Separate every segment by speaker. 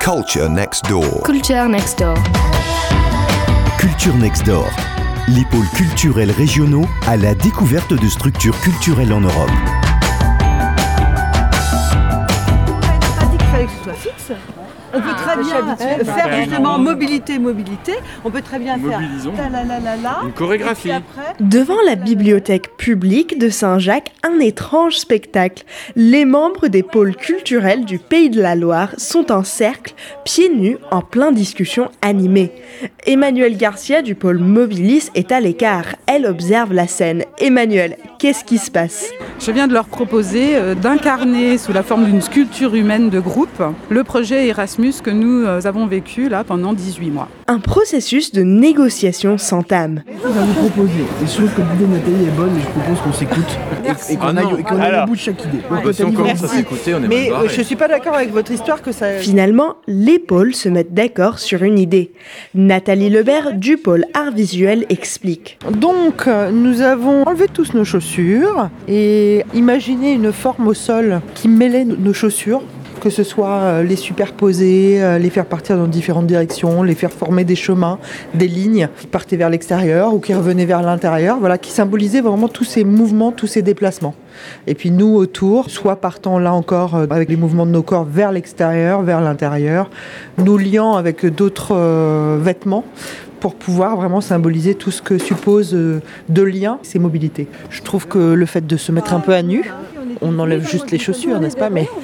Speaker 1: Culture Next Door.
Speaker 2: Culture Next Door.
Speaker 3: Culture Next Door. Les pôles culturels régionaux à la découverte de structures culturelles en Europe.
Speaker 4: Il fallait que ce soit fixe. On peut très bien faire justement mobilité. On peut très bien faire
Speaker 5: une chorégraphie.
Speaker 6: Devant la bibliothèque publique de Saint-Jacques, un étrange spectacle. Les membres des pôles culturels du Pays de la Loire sont en cercle, pieds nus, en plein discussion animée. Emmanuelle Garcia du pôle Mobilis est à l'écart. Elle observe la scène. Emmanuelle, qu'est-ce qui se passe ?
Speaker 7: Je viens de leur proposer d'incarner sous la forme d'une sculpture humaine de groupe le projet Erasmus que nous avons vécu là pendant 18 mois.
Speaker 6: Un processus de négociation s'entame.
Speaker 8: On va vous proposer. Et je trouve que l'idée de Nathalie est bonne, mais je propose qu'on s'écoute et qu'on aille au bout de chaque idée.
Speaker 5: Si on commence à s'écouter, on est
Speaker 4: Mais
Speaker 5: mal barré.
Speaker 4: je suis pas d'accord avec votre histoire que ça...
Speaker 6: Finalement, les pôles se mettent d'accord sur une idée. Nathalie Lebert du pôle art visuel explique.
Speaker 4: Donc, nous avons enlevé tous nos chaussures et imaginé une forme au sol qui mêlait nos chaussures, que ce soit les superposer, les faire partir dans différentes directions, les faire former des chemins, des lignes qui partaient vers l'extérieur ou qui revenaient vers l'intérieur, voilà, qui symbolisaient vraiment tous ces mouvements, tous ces déplacements. Et puis nous autour, soit partant là encore avec les mouvements de nos corps vers l'extérieur, vers l'intérieur, nous liant avec d'autres vêtements pour pouvoir vraiment symboliser tout ce que suppose de lien, ces mobilités. Je trouve que le fait de se mettre un peu à nu, on enlève juste les chaussures, n'est-ce pas ? Mais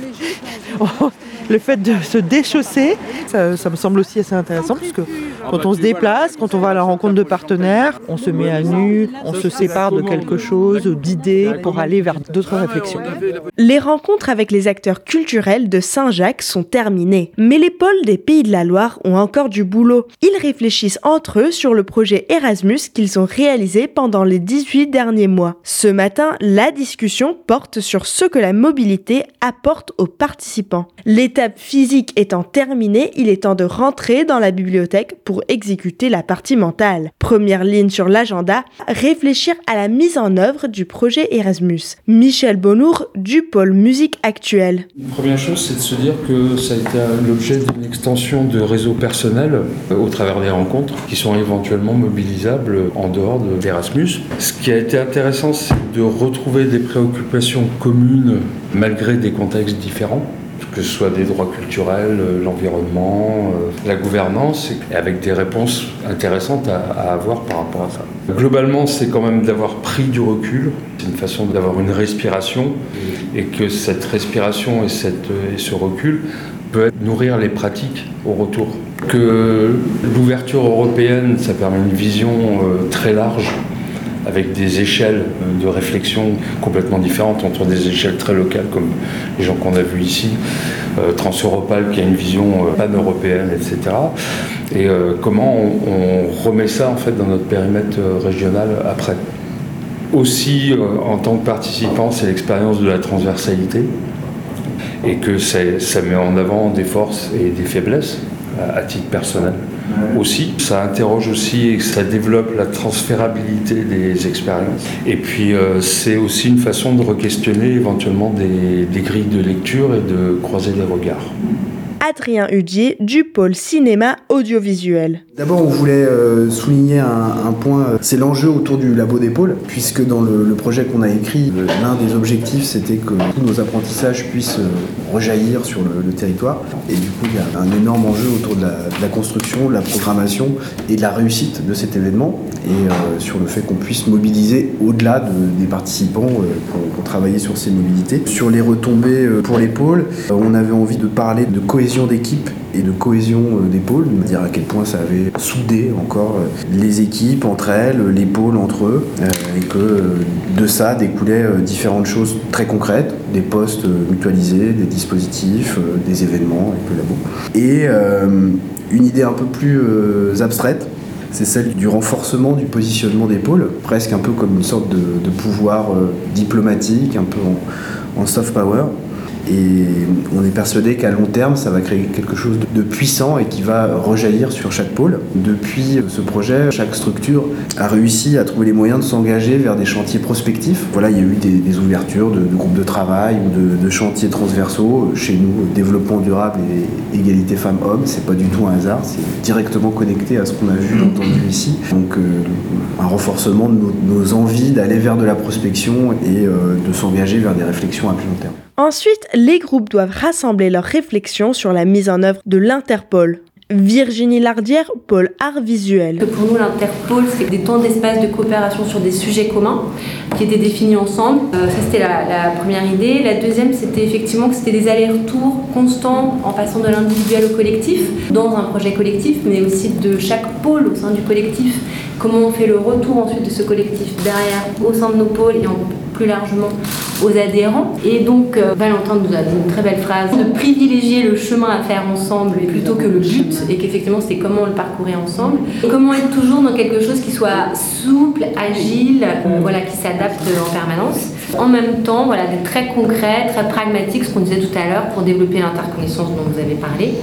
Speaker 4: le fait de se déchausser, ça me semble aussi assez intéressant, puisque quand on se déplace, quand on va à la rencontre de partenaires, on se met à nu, on se sépare de quelque chose, d'idées, pour aller vers d'autres réflexions.
Speaker 6: Les rencontres avec les acteurs culturels de Saint-Jacques sont terminées. Mais les pôles des Pays de la Loire ont encore du boulot. Ils réfléchissent entre eux sur le projet Erasmus qu'ils ont réalisé pendant les 18 derniers mois. Ce matin, la discussion porte sur ce que la mobilité apporte aux participants. L'étape physique étant terminée, il est temps de rentrer dans la bibliothèque pour exécuter la partie mentale. Première ligne sur l'agenda, réfléchir à la mise en œuvre du projet Erasmus. Michel Bonnour du pôle musique actuelle.
Speaker 9: Une première chose, c'est de se dire que ça a été l'objet d'une extension de réseau personnel au travers des rencontres qui sont éventuellement mobilisables en dehors d'Erasmus. Ce qui a été intéressant, c'est de retrouver des préoccupations communes malgré des contextes différents, que ce soit des droits culturels, l'environnement, la gouvernance, et avec des réponses intéressantes à avoir par rapport à ça. Globalement, c'est quand même d'avoir pris du recul, c'est une façon d'avoir une respiration, et que cette respiration et ce recul peut nourrir les pratiques au retour. Que l'ouverture européenne, ça permet une vision très large, avec des échelles de réflexion complètement différentes, entre des échelles très locales comme les gens qu'on a vus ici, Transeuropal qui a une vision pan-européenne, etc. Et comment on remet ça en fait dans notre périmètre régional après. Aussi, en tant que participant, c'est l'expérience de la transversalité et que ça met en avant des forces et des faiblesses à titre personnel. Aussi, ça interroge aussi et ça développe la transférabilité des expériences. Et puis, c'est aussi une façon de re-questionner éventuellement des grilles de lecture et de croiser les regards.
Speaker 6: Adrien Hudier du pôle cinéma audiovisuel.
Speaker 8: D'abord, on voulait souligner un point, c'est l'enjeu autour du labo des pôles, puisque dans le projet qu'on a écrit, l'un des objectifs, c'était que tous nos apprentissages puissent rejaillir sur le territoire. Et du coup, il y a un énorme enjeu autour de la construction, de la programmation et de la réussite de cet événement, et sur le fait qu'on puisse mobiliser au-delà des participants pour travailler sur ces mobilités. Sur les retombées pour les pôles, on avait envie de parler de cohésion d'équipe et de cohésion des pôles, dire à quel point ça avait soudé encore les équipes entre elles, les pôles entre eux, et que de ça découlaient différentes choses très concrètes, des postes mutualisés, des dispositifs, des événements avec le labo. Et une idée un peu plus abstraite, c'est celle du renforcement du positionnement des pôles, presque un peu comme une sorte de pouvoir diplomatique, un peu en soft power. Et on est persuadé qu'à long terme, ça va créer quelque chose de puissant et qui va rejaillir sur chaque pôle. Depuis ce projet, chaque structure a réussi à trouver les moyens de s'engager vers des chantiers prospectifs. Voilà, il y a eu des ouvertures de groupes de travail ou de chantiers transversaux. Chez nous, développement durable et égalité femmes-hommes, c'est pas du tout un hasard, c'est directement connecté à ce qu'on a vu, entendu ici. Donc un renforcement de nos envies d'aller vers de la prospection et de s'engager vers des réflexions à plus long terme.
Speaker 6: Ensuite, les groupes doivent rassembler leurs réflexions sur la mise en œuvre de l'Interpol. Virginie Lardière, pôle art visuel.
Speaker 1: Pour nous, l'Interpol, c'est des temps d'espace de coopération sur des sujets communs qui étaient définis ensemble. Ça, c'était la première idée. La deuxième, c'était effectivement que c'était des allers-retours constants en passant de l'individuel au collectif, dans un projet collectif, mais aussi de chaque pôle au sein du collectif. Comment on fait le retour ensuite de ce collectif derrière, au sein de nos pôles et plus largement aux adhérents. Et donc, Valentin nous a dit une très belle phrase, de privilégier le chemin à faire ensemble plutôt que le but, et qu'effectivement, c'est comment on le parcourir ensemble. Et comment être toujours dans quelque chose qui soit souple, agile, qui s'adapte en permanence. En même temps, d'être très concret, très pragmatique, ce qu'on disait tout à l'heure, pour développer l'interconnaissance dont vous avez parlé.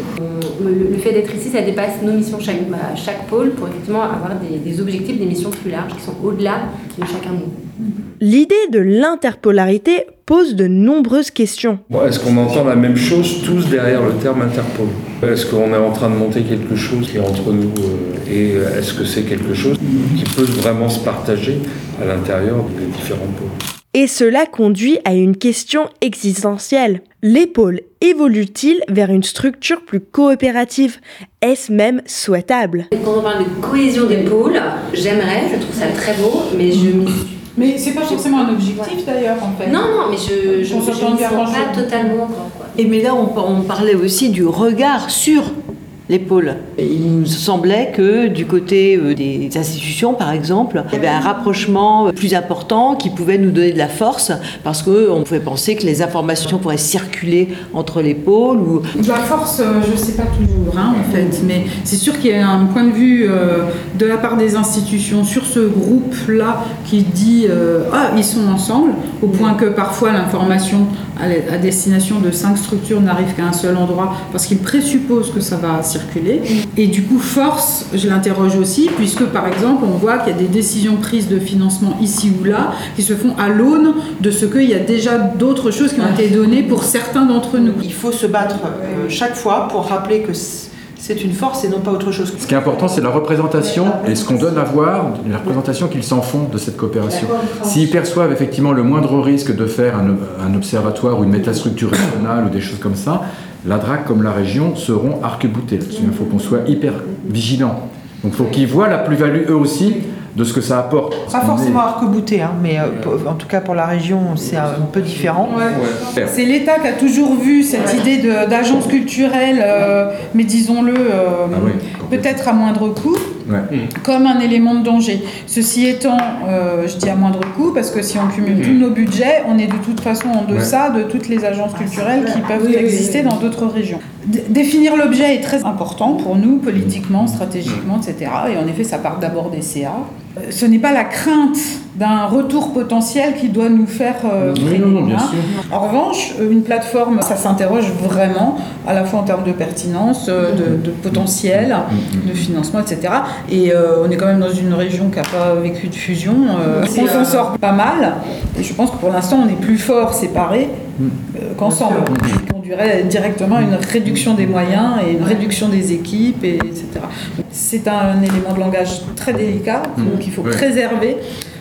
Speaker 1: Le fait d'être ici, ça dépasse nos missions chaque pôle pour effectivement avoir des objectifs, des missions plus larges qui sont au-delà de chacun de nous.
Speaker 6: L'idée de l'interpolarité pose de nombreuses questions.
Speaker 9: Est-ce qu'on entend la même chose tous derrière le terme Interpol ? Est-ce qu'on est en train de monter quelque chose qui est entre nous et est-ce que c'est quelque chose qui peut vraiment se partager à l'intérieur des différents pôles ?
Speaker 6: Et cela conduit à une question existentielle. Les pôles évoluent-ils vers une structure plus coopérative ? Est-ce même souhaitable ?
Speaker 1: Quand on parle de cohésion des pôles, je trouve ça très beau, mais
Speaker 7: Mais c'est pas forcément un objectif d'ailleurs en fait.
Speaker 1: Non, mais je ne sens pas totalement encore.
Speaker 2: Et mais là, on parlait aussi du regard sur les pôles. Il nous semblait que du côté des institutions, par exemple, il y avait un rapprochement plus important qui pouvait nous donner de la force parce qu'on pouvait penser que les informations pourraient circuler entre les pôles.
Speaker 7: De la force, je ne sais pas toujours, en fait, mais c'est sûr qu'il y a un point de vue de la part des institutions sur ce groupe-là qui dit ils sont ensemble, au point que parfois l'information à destination de 5 structures n'arrive qu'à un seul endroit parce qu'ils présupposent que ça va circuler. Et du coup, force, je l'interroge aussi, puisque par exemple, on voit qu'il y a des décisions prises de financement ici ou là qui se font à l'aune de ce qu'il y a déjà d'autres choses qui ont été données pour certains d'entre nous.
Speaker 4: Il faut se battre chaque fois pour rappeler que c'est une force et non pas autre chose.
Speaker 5: Ce qui est important, c'est la représentation et ce qu'on donne à voir, la représentation qu'ils s'en font de cette coopération. S'ils perçoivent effectivement le moindre risque de faire un observatoire ou une métastructure régionale ou des choses comme ça, la DRAC comme la région seront arc-boutés là-dessus. Il faut qu'on soit hyper vigilants. Donc il faut qu'ils voient la plus-value eux aussi de ce que ça apporte.
Speaker 4: Pas forcément arc-bouté, mais en tout cas pour la région, c'est un peu différent.
Speaker 7: Ouais. C'est l'État qui a toujours vu cette idée d'agence culturelle, mais disons-le, peut-être à moindre coût, comme un élément de danger. Ceci étant, je dis à moindre coût, parce que si on cumule tous nos budgets, on est de toute façon en deçà de toutes les agences culturelles qui peuvent exister dans d'autres régions. Définir l'objet est très important pour nous, politiquement, stratégiquement, etc. Et en effet, ça part d'abord des CA. Ce n'est pas la crainte d'un retour potentiel qui doit nous faire freiner.
Speaker 5: Bien sûr.
Speaker 7: En revanche, une plateforme, ça s'interroge vraiment, à la fois en termes de pertinence, de potentiel, de financement, etc. Et on est quand même dans une région qui n'a pas vécu de fusion. On s'en sort pas mal. Et je pense que pour l'instant, on est plus fort séparés qu'ensemble. On conduirait directement à une réduction des moyens et une réduction des équipes, etc. C'est un élément de langage très délicat qu'il faut préserver.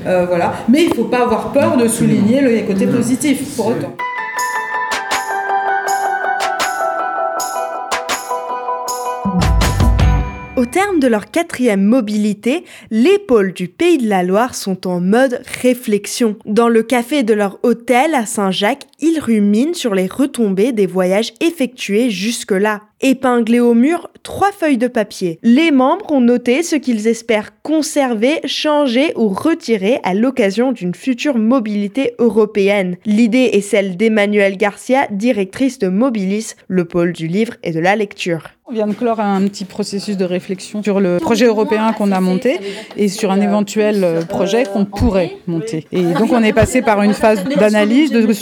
Speaker 7: Mais il ne faut pas avoir peur de souligner le côté positif pour autant.
Speaker 6: Au terme de leur 4e mobilité, les pôles du Pays de la Loire sont en mode réflexion. Dans le café de leur hôtel à Saint-Jacques, ils ruminent sur les retombées des voyages effectués jusque-là. Épinglés au mur, 3 feuilles de papier. Les membres ont noté ce qu'ils espèrent conserver, changer ou retirer à l'occasion d'une future mobilité européenne. L'idée est celle d'Emmanuelle Garcia, directrice de Mobilis, le pôle du livre et de la lecture.
Speaker 7: On vient de clore un petit processus de réflexion sur le projet européen qu'on a monté et sur un éventuel projet qu'on pourrait monter. Et donc on est passé par une phase d'analyse de ce qu'on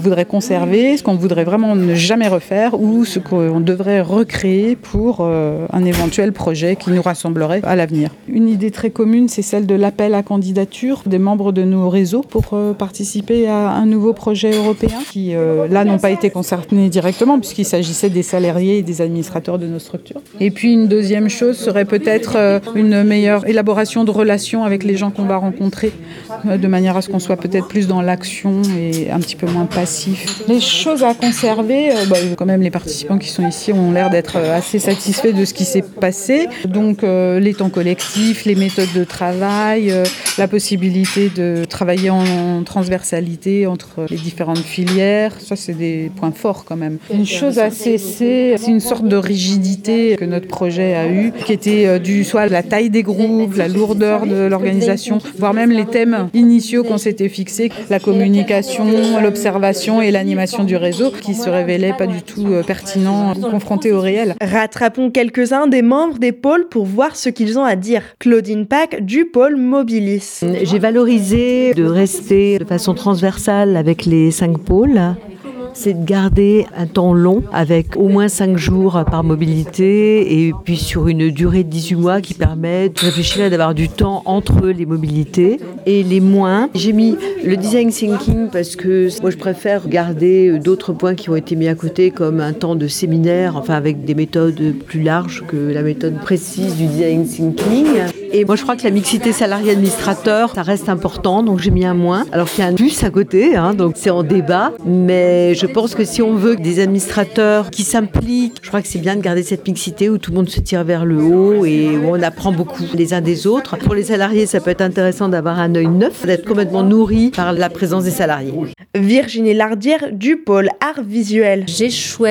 Speaker 7: voudrait conserver, ce qu'on voudrait vraiment ne jamais refaire ou ce qu'on devrait recréer pour un éventuel projet qui nous rassemblerait à l'avenir. Une idée très commune, c'est celle de l'appel à candidature des membres de nos réseaux pour participer à un nouveau projet européen qui, là, n'ont pas été concernés directement puisqu'il s'agissait des salariés et des administrateurs de nos structures. Et puis une deuxième chose serait peut-être une meilleure élaboration de relations avec les gens qu'on va rencontrer de manière à ce qu'on soit peut-être plus dans l'action et un petit peu moins passif. Les choses à conserver, quand même les participants qui sont ici ont l'air d'être assez satisfaits de ce qui s'est passé. Donc les temps collectifs, les méthodes de travail, la possibilité de travailler en transversalité entre les différentes filières, ça c'est des points forts quand même. Une chose à cesser, c'est une sorte de rigidité que notre projet a eu, qui était due soit à la taille des groupes, la lourdeur de l'organisation, voire même les thèmes initiaux qu'on s'était fixés, la communication, l'observation et l'animation du réseau, qui se révélaient pas du tout pertinents, confrontés au réel.
Speaker 6: Rattrapons quelques-uns des membres des pôles pour voir ce qu'ils ont à dire. Claudine Pack du pôle Mobilis.
Speaker 2: J'ai valorisé de rester de façon transversale avec les 5 pôles. C'est de garder un temps long avec au moins 5 jours par mobilité et puis sur une durée de 18 mois qui permet de réfléchir et d'avoir du temps entre les mobilités et les moins. J'ai mis le design thinking parce que moi je préfère garder d'autres points qui ont été mis à côté comme un temps de séminaire, enfin avec des méthodes plus larges que la méthode précise du design thinking. Et moi je crois que la mixité salarié-administrateur, ça reste important, donc j'ai mis un moins. Alors qu'il y a un plus à côté, donc c'est en débat, mais je pense que si on veut des administrateurs qui s'impliquent, je crois que c'est bien de garder cette mixité où tout le monde se tire vers le haut et où on apprend beaucoup les uns des autres. Pour les salariés, ça peut être intéressant d'avoir un œil neuf, d'être complètement nourri par la présence des salariés.
Speaker 6: Virginie Lardière du pôle art visuel.
Speaker 1: J'ai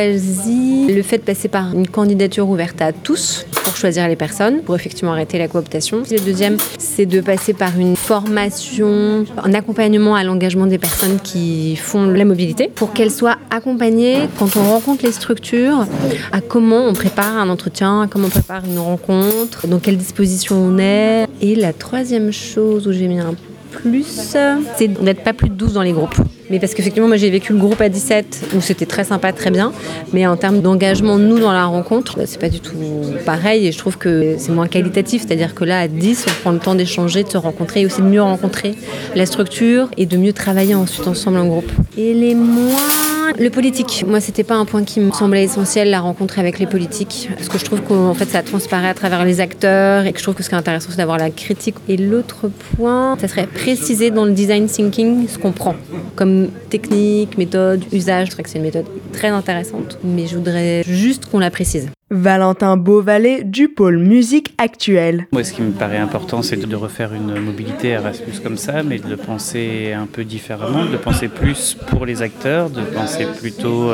Speaker 1: choisi le fait de passer par une candidature ouverte à tous pour choisir les personnes, pour effectivement arrêter la cooptation. Le deuxième, c'est de passer par une formation, un accompagnement à l'engagement des personnes qui font la mobilité, pour qu'elles soient accompagnées quand on rencontre les structures, à comment on prépare un entretien, comment on prépare une rencontre, dans quelle disposition on est. Et la troisième chose où j'ai mis un plus, c'est d'être pas plus de 12 dans les groupes. Mais parce qu'effectivement, moi j'ai vécu le groupe à 17 où c'était très sympa, très bien. Mais en termes d'engagement, nous, dans la rencontre, c'est pas du tout pareil. Et je trouve que c'est moins qualitatif. C'est-à-dire que là, à 10, on prend le temps d'échanger, de se rencontrer et aussi de mieux rencontrer la structure et de mieux travailler ensuite ensemble en groupe. Et les moins... Le politique, moi c'était pas un point qui me semblait essentiel, la rencontre avec les politiques, parce que je trouve qu'en fait ça transparaît à travers les acteurs et que je trouve que ce qui est intéressant c'est d'avoir la critique. Et l'autre point, ça serait préciser dans le design thinking ce qu'on prend comme technique, méthode, usage. Je trouve que c'est une méthode très intéressante, mais je voudrais juste qu'on la précise.
Speaker 6: Valentin Beauvalet du pôle musique actuelle.
Speaker 10: Moi, ce qui me paraît important, c'est de refaire une mobilité Erasmus comme ça, mais de le penser un peu différemment, de le penser plus pour les acteurs, de penser plutôt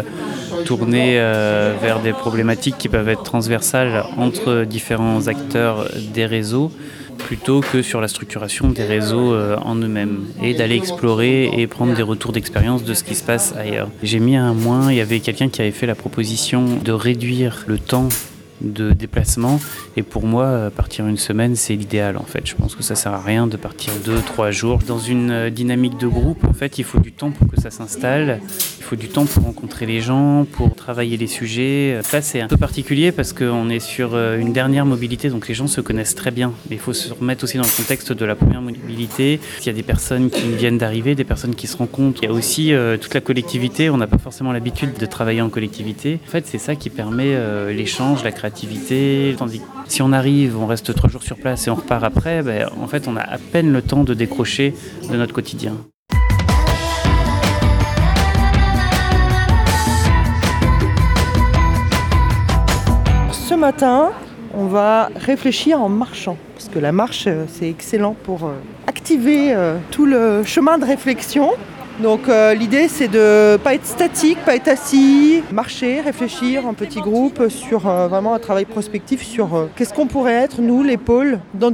Speaker 10: tourner vers des problématiques qui peuvent être transversales entre différents acteurs des réseaux, plutôt que sur la structuration des réseaux en eux-mêmes, et d'aller explorer et prendre des retours d'expérience de ce qui se passe ailleurs. J'ai mis un moins, il y avait quelqu'un qui avait fait la proposition de réduire le temps de déplacement, et pour moi partir une semaine c'est l'idéal en fait. Je pense que ça sert à rien de partir 2-3 jours. Dans une dynamique de groupe en fait, il faut du temps pour que ça s'installe, il faut du temps pour rencontrer les gens, pour travailler les sujets. Là c'est un peu particulier parce qu'on est sur une dernière mobilité, donc les gens se connaissent très bien, mais il faut se remettre aussi dans le contexte de la première mobilité. Il y a des personnes qui viennent d'arriver, des personnes qui se rencontrent, il y a aussi toute la collectivité. On n'a pas forcément l'habitude de travailler en collectivité. En fait c'est ça qui permet l'échange, la créativité. Tandis que si on arrive, on reste 3 jours sur place et on repart après, en fait on a à peine le temps de décrocher de notre quotidien.
Speaker 4: Ce matin, on va réfléchir en marchant, parce que la marche c'est excellent pour activer tout le chemin de réflexion. Donc l'idée c'est de ne pas être statique, pas être assis, marcher, réfléchir en petit groupe sur vraiment un travail prospectif sur qu'est-ce qu'on pourrait être nous les pôles dans 10 ans.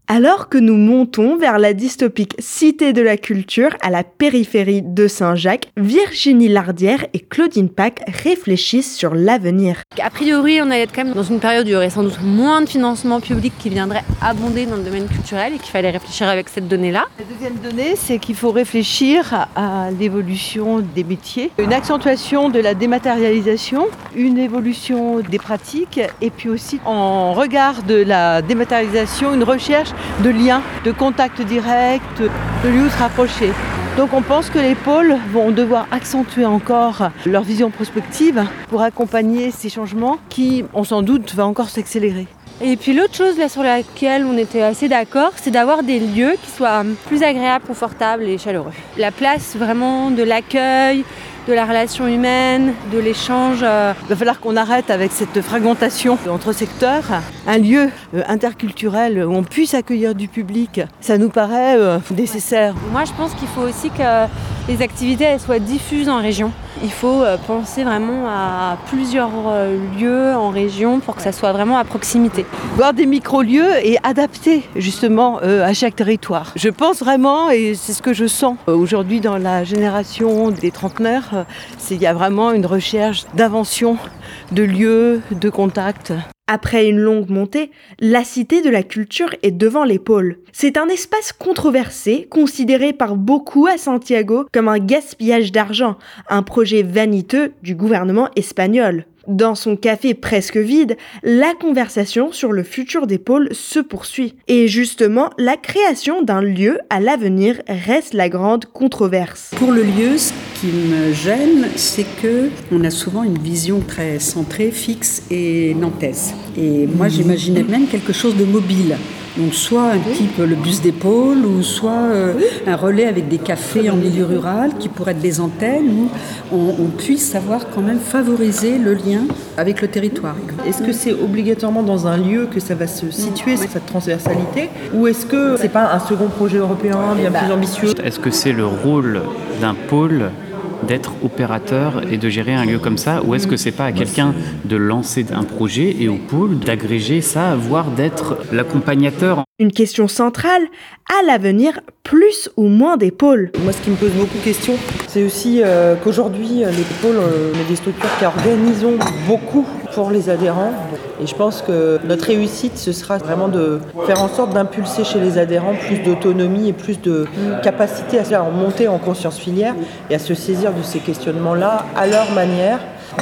Speaker 6: Alors que nous montons vers la dystopique Cité de la Culture à la périphérie de Saint-Jacques, Virginie Lardière et Claudine Pack réfléchissent sur l'avenir.
Speaker 1: A priori, on allait être quand même dans une période où il y aurait sans doute moins de financement public qui viendrait abonder dans le domaine culturel et qu'il fallait réfléchir avec cette donnée-là.
Speaker 2: La deuxième donnée, c'est qu'il faut réfléchir à l'évolution des métiers, une accentuation de la dématérialisation, une évolution des pratiques et puis aussi en regard de la dématérialisation, une recherche de liens, de contacts directs, de lieux où se rapprocher. Donc on pense que les pôles vont devoir accentuer encore leur vision prospective pour accompagner ces changements qui, on s'en doute, va encore s'accélérer.
Speaker 1: Et puis l'autre chose là sur laquelle on était assez d'accord, c'est d'avoir des lieux qui soient plus agréables, confortables et chaleureux. La place vraiment de l'accueil, de la relation humaine, de l'échange.
Speaker 2: Il va falloir qu'on arrête avec cette fragmentation entre secteurs. Un lieu interculturel où on puisse accueillir du public, ça nous paraît nécessaire.
Speaker 1: Moi, je pense qu'il faut aussi que les activités elles soient diffuses en région. Il faut penser vraiment à plusieurs lieux en région pour que ça soit vraiment à proximité.
Speaker 2: Voir des micro-lieux et adapter justement à chaque territoire. Je pense vraiment, et c'est ce que je sens aujourd'hui dans la génération des trentenaires, il y a vraiment une recherche d'invention de lieux, de contacts.
Speaker 6: Après une longue montée, la Cité de la Culture est devant les pôles. C'est un espace controversé, considéré par beaucoup à Santiago comme un gaspillage d'argent, un projet vaniteux du gouvernement espagnol. Dans son café presque vide, la conversation sur le futur des pôles se poursuit. Et justement, la création d'un lieu à l'avenir reste la grande controverse.
Speaker 11: Pour le lieu, ce qui me gêne, c'est que on a souvent une vision très centrée, fixe et nantaise. Et moi, j'imaginais même quelque chose de mobile. Donc soit un type le bus d'épaule ou soit un relais avec des cafés en milieu rural qui pourraient être des antennes où on puisse savoir quand même favoriser le lien avec le territoire.
Speaker 4: Est-ce que c'est obligatoirement dans un lieu que ça va se situer, cette transversalité, ou est-ce que c'est pas un second projet européen bien plus ambitieux ?
Speaker 10: Est-ce que c'est le rôle d'un pôle d'être opérateur et de gérer un lieu comme ça, ou est-ce que c'est pas à quelqu'un de lancer un projet et au pôle d'agréger ça, voire d'être l'accompagnateur?
Speaker 6: Une question centrale, à l'avenir, plus ou moins des pôles?
Speaker 4: Moi, ce qui me pose beaucoup de questions, c'est aussi qu'aujourd'hui, les pôles, on est des structures qui organisent beaucoup pour les adhérents. Et je pense que notre réussite, ce sera vraiment de faire en sorte d'impulser chez les adhérents plus d'autonomie et plus de capacité à monter en conscience filière et à se saisir de ces questionnements-là à leur manière.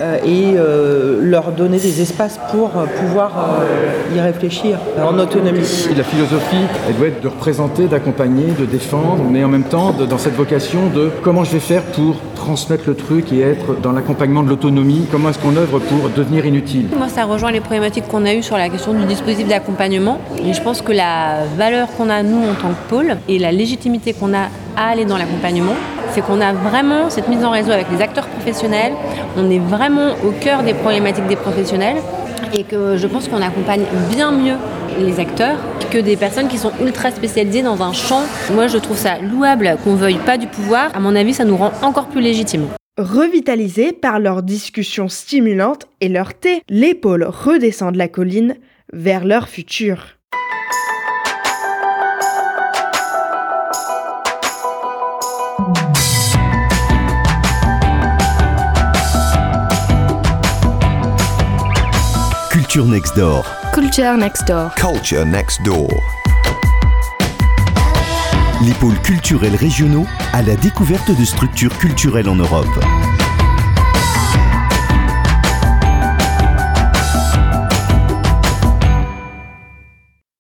Speaker 4: Et leur donner des espaces pour pouvoir y réfléchir en autonomie.
Speaker 5: La philosophie, elle doit être de représenter, d'accompagner, de défendre, mais en même temps dans cette vocation de comment je vais faire pour transmettre le truc et être dans l'accompagnement de l'autonomie, comment est-ce qu'on œuvre pour devenir inutile.
Speaker 1: Moi, ça rejoint les problématiques qu'on a eues sur la question du dispositif d'accompagnement. Et je pense que la valeur qu'on a, nous, en tant que pôle, et la légitimité qu'on a à aller dans l'accompagnement, c'est qu'on a vraiment cette mise en réseau avec les acteurs professionnels, on est vraiment au cœur des problématiques des professionnels et que je pense qu'on accompagne bien mieux les acteurs que des personnes qui sont ultra spécialisées dans un champ. Moi, je trouve ça louable qu'on veuille pas du pouvoir. À mon avis, ça nous rend encore plus légitimes.
Speaker 6: Revitalisés par leurs discussions stimulantes et leur thé, les pôles redescendent la colline vers leur futur.
Speaker 3: Culture Next Door.
Speaker 12: Culture Next Door.
Speaker 3: Culture Next Door. Les pôles culturels régionaux à la découverte de structures culturelles en Europe.